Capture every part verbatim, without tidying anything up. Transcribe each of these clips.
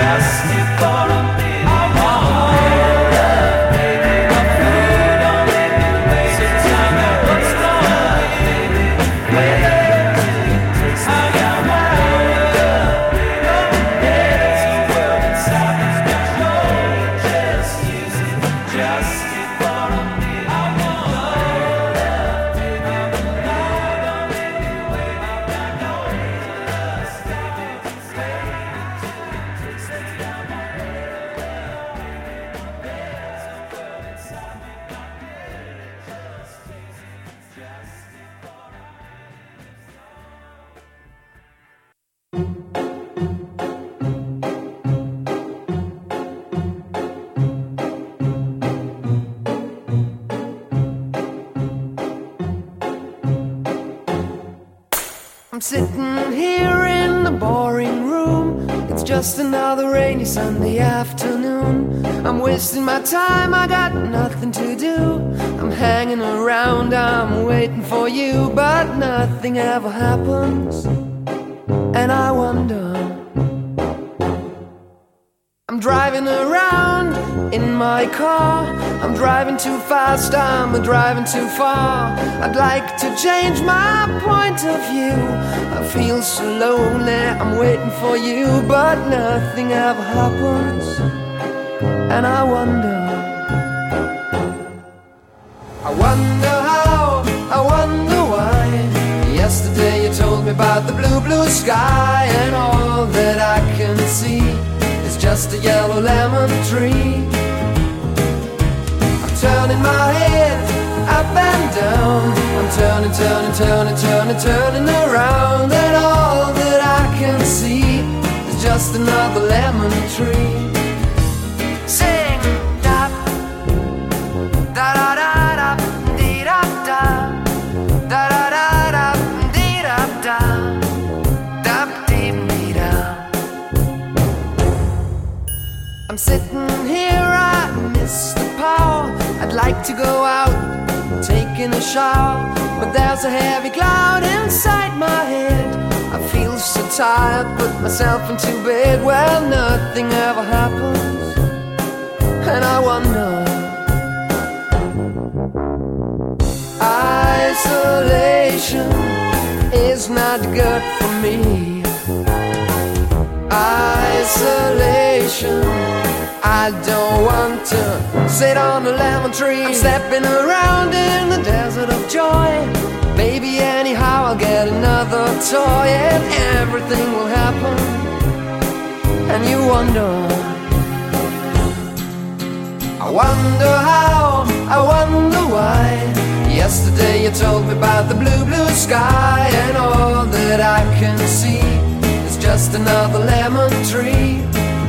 I'm sitting here in the boring room. It's just another rainy Sunday afternoon. I'm wasting my time, I got nothing to do. I'm hanging around, I'm waiting for you, but nothing ever happens. And I wonder, I'm driving around in my car. I'm driving too fast, I'm driving too far. I'd like to change my point of view. I feel so lonely, I'm waiting for you, but nothing ever happens. And I wonder, I wonder how, I wonder why. Yesterday you told me about the blue, blue sky, and all that I can see is just a yellow lemon tree. I'm turning my head up and down. I'm turning, turning, turning, turning, turning around, and all that I can see is just another lemon tree. Sing, da, da da da da, dee da da, da da da da, dee da da, da dee dee da. I'm sitting here, I miss the power. I'd like to go out, taking a shower, but there's a heavy cloud inside my head. I feel so tired, put myself into bed. Well, nothing ever happens, and I wonder, isolation is not good for me. Isolation, I don't want to sit on a lemon tree. I'm stepping around in the desert of joy. Maybe anyhow I'll get another toy, and everything will happen. And you wonder, I wonder how, I wonder why. Yesterday you told me about the blue, blue sky, and all that I can see is just another lemon tree.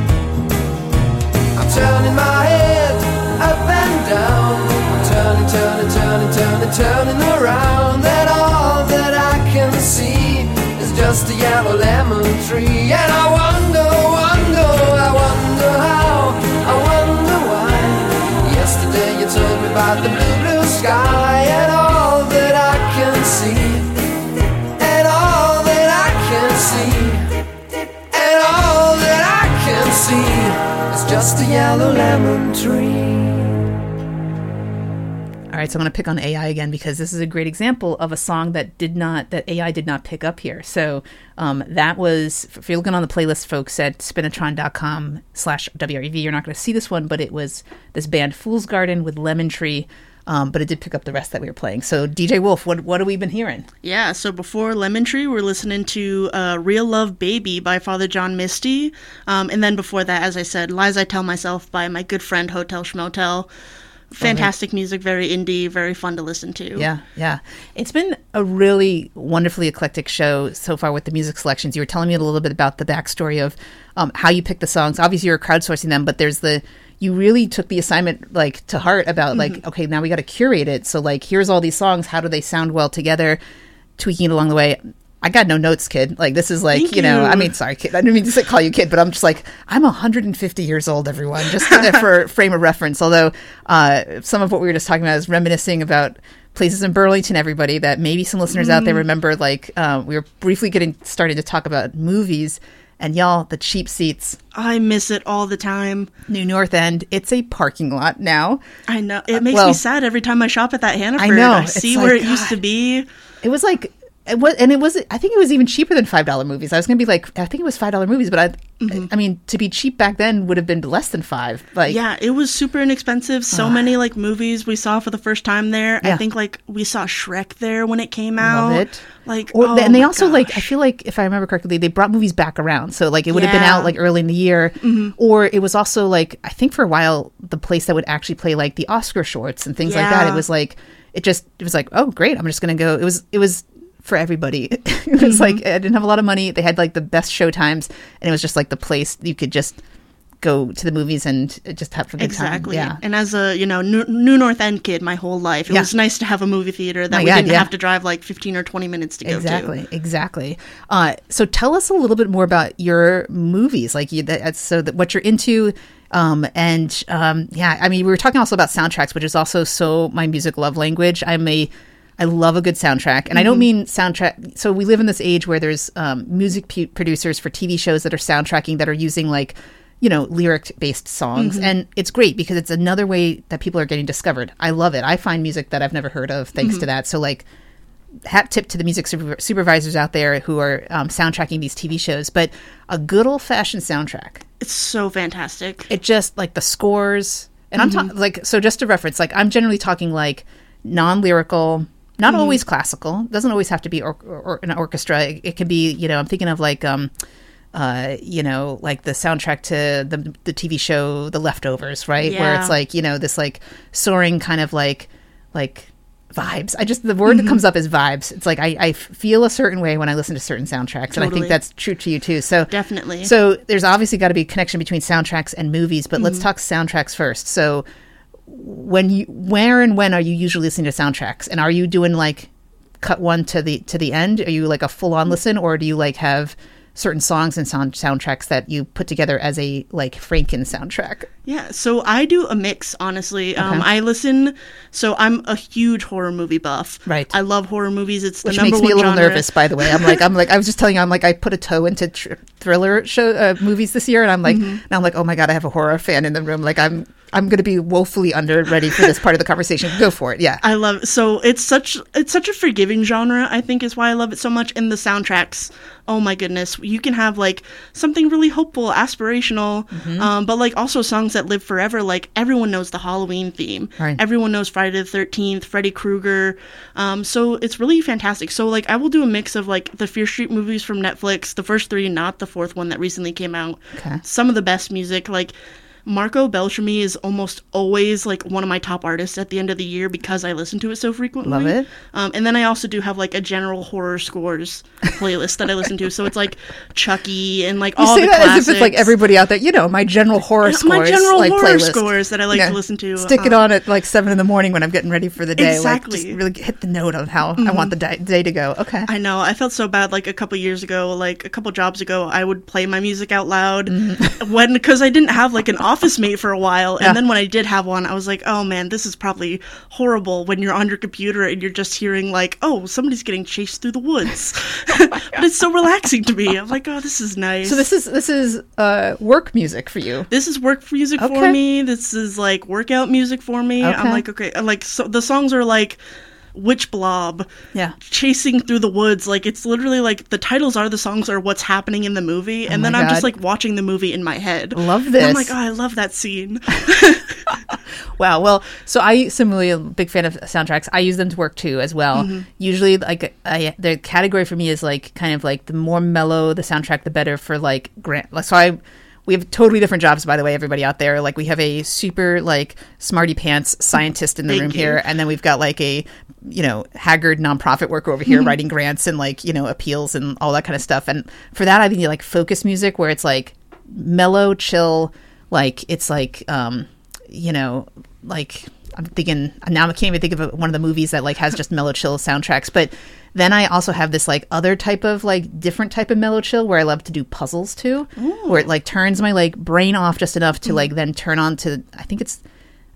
I'm turning my head up and down. I'm turning, turning, turning, turning, turning around, and all that I can see is just a yellow lemon tree. And I wonder, wonder, I wonder how, I wonder why. Yesterday you told me about the blue, blue sky, and all that I can see, and all that I can see, and all that I can see is just a yellow lemon tree. All right, so I'm going to pick on A I again because this is a great example of a song that did not, that A I did not pick up here. So um, that was, if you're looking on the playlist, folks, at spinatron.com slash WREV, you're not going to see this one, but it was this band Fool's Garden with Lemon Tree, um, but it did pick up the rest that we were playing. So D J Wolf, what what have we been hearing? Yeah, so before Lemon Tree, we're listening to uh, Real Love Baby by Father John Misty. Um, and then before that, as I said, Lies I Tell Myself by my good friend Hotel Schmotel. Fantastic music, very indie, very fun to listen to. Yeah, yeah. It's been a really wonderfully eclectic show so far with the music selections. You were telling me a little bit about the backstory of um, how you pick the songs. Obviously, you're crowdsourcing them, but there's the, you really took the assignment like to heart about like, mm-hmm. okay, now we got to curate it. So like, here's all these songs. How do they sound well together? Tweaking it along the way. I got no notes, kid. Like, this is like, Thank you know, you. I mean, sorry, kid. I didn't mean to say, call you kid, but I'm just like, I'm one hundred fifty years old, everyone, just for frame of reference. Although uh, some of what we were just talking about is reminiscing about places in Burlington, everybody, that maybe some listeners mm. out there remember, like, uh, we were briefly getting started to talk about movies. And y'all, the cheap seats. I miss it all the time. New North End, it's a parking lot now. I know. It makes well, me sad every time I shop at that Hannaford. I know. I see like, where it God. used to be. It was like, it was, and it was, I think it was even cheaper than five dollar movies. I was going to be like, I think it was five dollar movies, but I, mm-hmm. I mean, to be cheap back then would have been less than five. Like, yeah, it was super inexpensive. So uh, many like movies we saw for the first time there. Yeah. I think like we saw Shrek there when it came out. Love it. Like, or, oh and they my also gosh. like, I feel like if I remember correctly, they brought movies back around. So like it would yeah. have been out like early in the year, mm-hmm. or it was also like, I think for a while, the place that would actually play like the Oscar shorts and things yeah. like that. It was like, it just, it was like, oh great, I'm just going to go. It was, it was for everybody. It was mm-hmm. like, I didn't have a lot of money. They had like the best show times, and it was just like the place you could just go to the movies and just have a good exactly. time. Yeah. And as a, you know, new, new North End kid my whole life, it yeah. was nice to have a movie theater that My we God, didn't yeah. have to drive like fifteen or twenty minutes to go exactly, to. Exactly. Uh, so tell us a little bit more about your movies, like you, that, so that what you're into. Um, and um, yeah, I mean, we were talking also about soundtracks, which is also so my music love language. I'm a I love a good soundtrack. And mm-hmm. I don't mean soundtrack. So we live in this age where there's um, music p- producers for T V shows that are soundtracking that are using like, you know, lyric-based songs. Mm-hmm. And it's great because it's another way that people are getting discovered. I love it. I find music that I've never heard of thanks mm-hmm. to that. So like, hat tip to the music super- supervisors out there who are um, soundtracking these T V shows. But a good old-fashioned soundtrack. It's so fantastic. It just, like, the scores. And mm-hmm. I'm talking, like, so just to reference, like, I'm generally talking, like, non-lyrical, not mm-hmm. always classical. It doesn't always have to be or- or- an orchestra. It, it can be, you know, I'm thinking of, like, um, uh, you know, like the soundtrack to the the T V show The Leftovers, right? Yeah. Where it's, like, you know, this, like, soaring kind of, like, like... vibes. I just, the word mm-hmm. that comes up is vibes. It's like I, I feel a certain way when I listen to certain soundtracks. Totally. And I think that's true to you too. So definitely. So there's obviously got to be a connection between soundtracks and movies, but mm-hmm. let's talk soundtracks first. So when you, where and when are you usually listening to soundtracks? And are you doing like cut one to the, to the end? Are you like a full on listen, or do you like have certain songs and sound soundtracks that you put together as a like Franken soundtrack? Yeah, so I do a mix, honestly. Okay. Um, I listen, so I'm a huge horror movie buff. Right. I love horror movies. It's the Which number makes me one a little genre. nervous, by the way. I'm like, I'm like, I was just telling you, I'm like, I put a toe into tr- thriller show uh, movies this year, and I'm like, mm-hmm. now I'm like, oh my God, I have a horror fan in the room. Like, I'm, I'm going to be woefully under ready for this part of the conversation. Go for it. Yeah. I love it. So it's such, it's such a forgiving genre, I think is why I love it so much. And the soundtracks, oh my goodness, you can have like something really hopeful, aspirational, mm-hmm. um, but like also songs that live forever. Like everyone knows the Halloween theme. Right. Everyone knows Friday the thirteenth, Freddy Krueger. Um, so it's really fantastic. So like I will do a mix of like the Fear Street movies from Netflix, the first three, not the fourth one that recently came out. Okay. Some of the best music, like Marco Beltrami is almost always like one of my top artists at the end of the year because I listen to it so frequently. Love it. Um, and then I also do have like a general horror scores playlist that I listen to. So it's like Chucky and like You all say the that classics. as if it's like everybody out there, you know, my general horror scores. My general like, horror playlist. scores that I like Yeah. to listen to. Stick it um, on at like seven in the morning when I'm getting ready for the day. Exactly. Like, just really hit the note on how mm-hmm. I want the di- day to go. Okay. I know. I felt so bad like a couple years ago, like a couple jobs ago, I would play my music out loud mm-hmm. when, because I didn't have like an office mate for a while. And yeah. then when I did have one, I was like, oh man, this is probably horrible when you're on your computer and you're just hearing like, oh, somebody's getting chased through the woods. But it's so relaxing to me. I'm like, oh, this is nice. So this is this is uh, work music for you. This is work music okay. for me. This is like workout music for me. Okay. I'm like, okay, like so the songs are like Witch Blob, yeah, chasing through the woods. Like it's literally like the titles are the songs are what's happening in the movie, and oh then God. I'm just like watching the movie in my head. Love this. And I'm like, oh, I love that scene. Wow. Well, so I similarly am a big fan of soundtracks. I use them to work too as well. Mm-hmm. Usually, like I, the category for me is like kind of like the more mellow the soundtrack, the better for like grant. So I. We have totally different jobs, by the way, everybody out there. Like we have a super like smarty pants scientist in the Thank room you. here. And then we've got like a, you know, haggard nonprofit worker over here mm-hmm. writing grants and like, you know, appeals and all that kind of stuff. And for that, I think you like focus music where it's like mellow, chill, like it's like, um, you know, like I'm thinking now I can't even think of one of the movies that like has just mellow chill soundtracks, but then I also have this like other type of like different type of mellow chill where I love to do puzzles too, Ooh. Where it like turns my like brain off just enough to mm. like then turn on to I think it's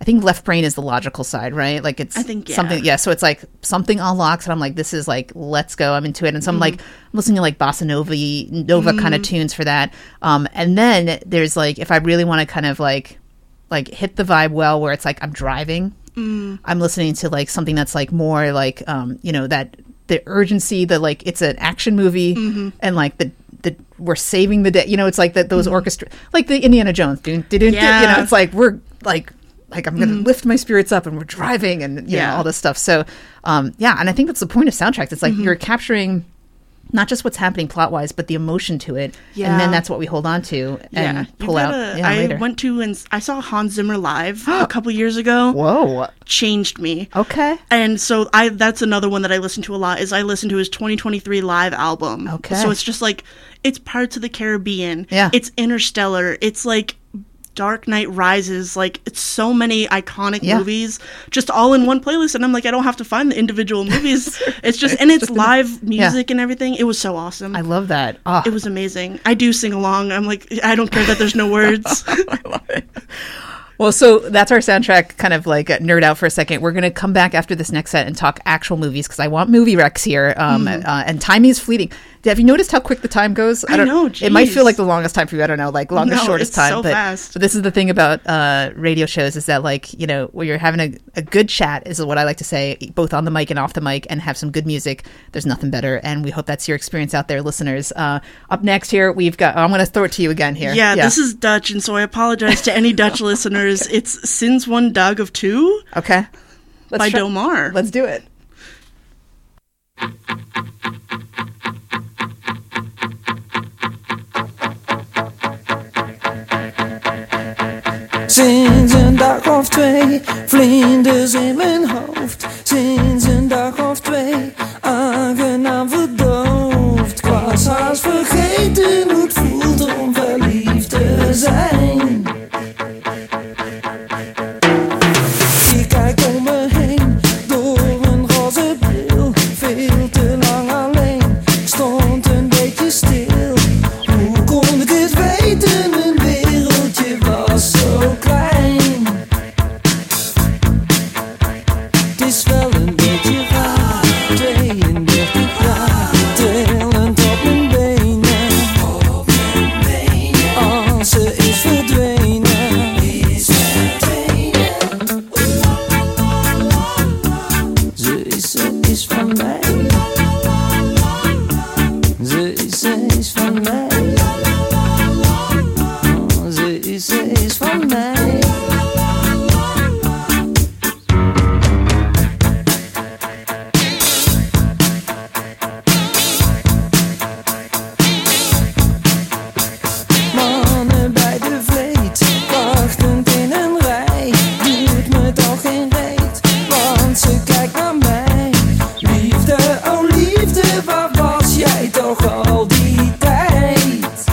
I think Left Brain is the logical side, right? Like it's I think, yeah. something, yeah. So it's like something unlocks, and I'm like, this is like, let's go. I'm into it, and so I'm like, I'm listening to like bossa nova, nova mm. kind of tunes for that. Um, and then there's like, if I really want to kind of like, like hit the vibe well, where it's like I'm driving, mm. I'm listening to like something that's like more like, um, you know, that the urgency, the like, it's an action movie, mm-hmm. and like the. The, we're saving the day, you know. It's like that those mm-hmm. orchestra, like the Indiana Jones, dun, dun, dun, yeah. you know. It's like we're like, like I'm gonna mm-hmm. lift my spirits up, and we're driving, and you yeah. know all this stuff. So, um, yeah, and I think that's the point of soundtracks. It's like mm-hmm. you're capturing not just what's happening plot wise, but the emotion to it, yeah. and then that's what we hold on to and yeah. pull out. Yeah, I later. went to and I saw Hans Zimmer live a couple years ago. Whoa, changed me. Okay, and so I that's another one that I listen to a lot. Is I listen to his twenty twenty-three live album. Okay, so it's just like it's Parts of the Caribbean. Yeah, it's Interstellar. It's like Dark Knight Rises, like it's so many iconic yeah. movies just all in one playlist, and I'm like, I don't have to find the individual movies. It's just and it's live music yeah. and everything. It was so awesome. I love that. Oh. It was amazing. I do sing along. I'm like, I don't care that there's no words. I love it. Well, so that's our soundtrack, kind of like nerd out for a second. We're going to come back after this next set and talk actual movies, because I want movie recs here. Um, mm. uh, and timing is fleeting. Have you noticed how quick the time goes? I, I don't know. Geez. It might feel like the longest time for you. I don't know, like longest, no, shortest it's time. So but, fast. but this is the thing about uh, radio shows, is that, like, you know, where you're having a, a good chat is what I like to say, both on the mic and off the mic, and have some good music. There's nothing better. And we hope that's your experience out there, listeners. Uh, up next here, we've got, I'm going to throw it to you again here. Yeah, yeah, this is Dutch. And so I apologize to any Dutch listeners. It's Sinds One Dag of Two. Okay. Let's by try- Domar. Let's do it. Sinds een dag of twee, vlinders in mijn hoofd. Sinds een dag of twee, aangenaam verdoofd. Ik was haast vergeten hoe het voelt om verliefd te zijn. Ik kijk om me heen, door een roze bril. Veel te lang alleen, ik stond een beetje stil. Hoe kon ik het weten, mijn wereldje was zo klein. Het is wel een beetje raar, tweeëndertig jaar, trillend op mijn benen. Op mijn benen. Als ze is verdwenen, is verdwenen. Ze is, ze is van mij. Ze is, ze is van mij. Ze is, ze is van mij. Mannen bij de vleet, wachtend in een rij. Doet me toch geen reet, want ze kijkt naar mij. Liefde, oh liefde, waar was jij toch al die tijd?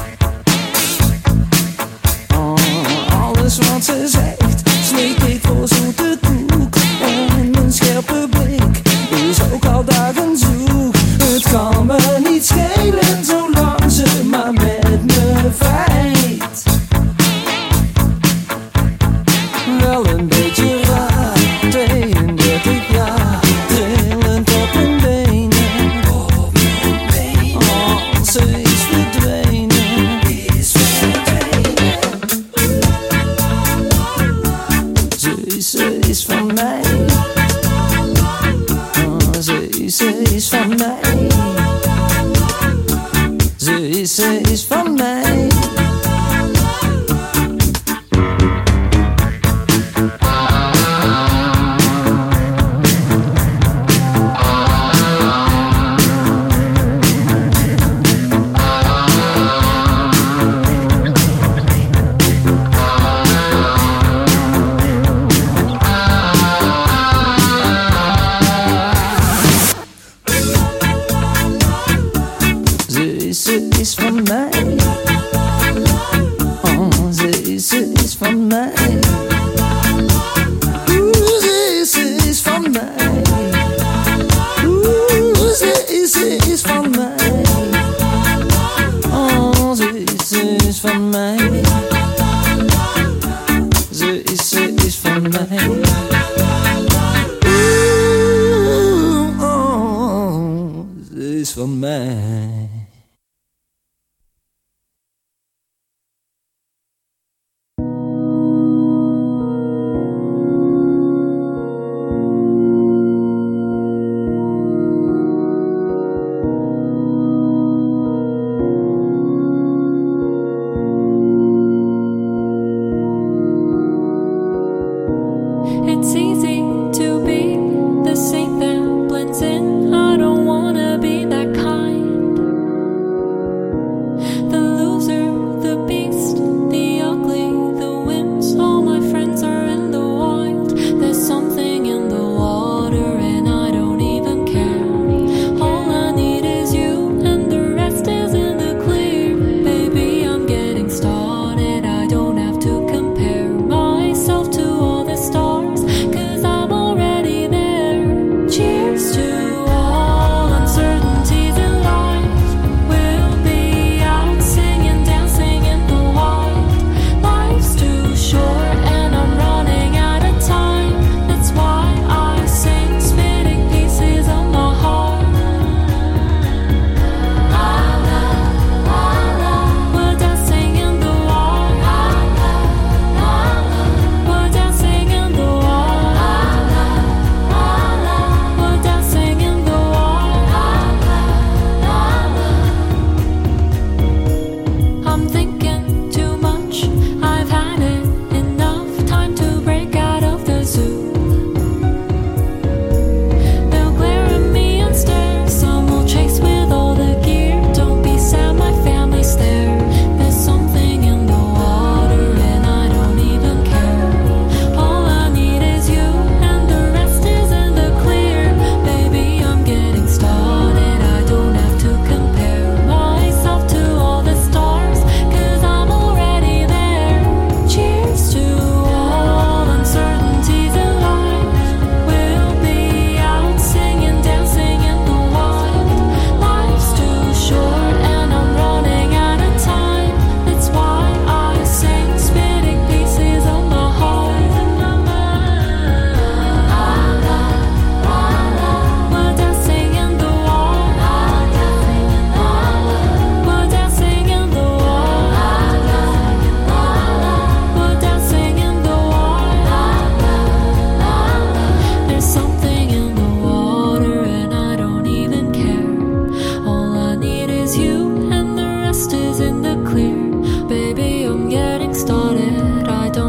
Oh, alles wat ze zegt, smeek ik voor zoete koek. En mijn scherpe blik is ook al dagen zoek. Het kan me niet schelen, zolang ze maar met me vijt. Wel een beetje raar, tweeëndertig jaar, trillend op mijn benen. Op mijn benen. Oh, ze is verdwenen, is verdwenen. Ze is, ze is van mij. Oh, ze is, ze is van mij. Ze is, ze is van mij. Ze is, ze is van mij. Oh, ze is, ze is van mij. Oeh, ze is, ze is van mij. Oeh, ze is, ze is van mij. Oh, ze is, ze is van mij. Ze is, ze is van mij. me heen.